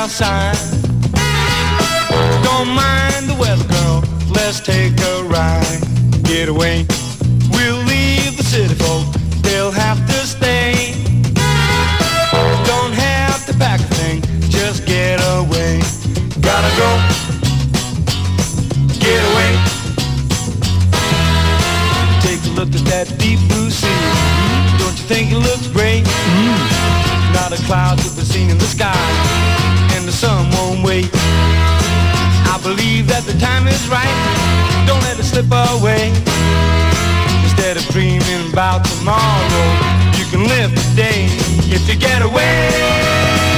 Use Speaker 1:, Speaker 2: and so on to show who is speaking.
Speaker 1: outside. Don't mind the weather, girl, let's take a ride. Get away, we'll leave the city folk, they'll have to stay. Don't have to pack a thing, just get away. Gotta go, get away. Take a look at that deep blue sea. Don't you think it looks great? Not a cloud to be seen in the sky, and the sun won't wait. I believe that the time is right, don't let it slip away. Instead of dreaming about tomorrow, you can live today if you get away.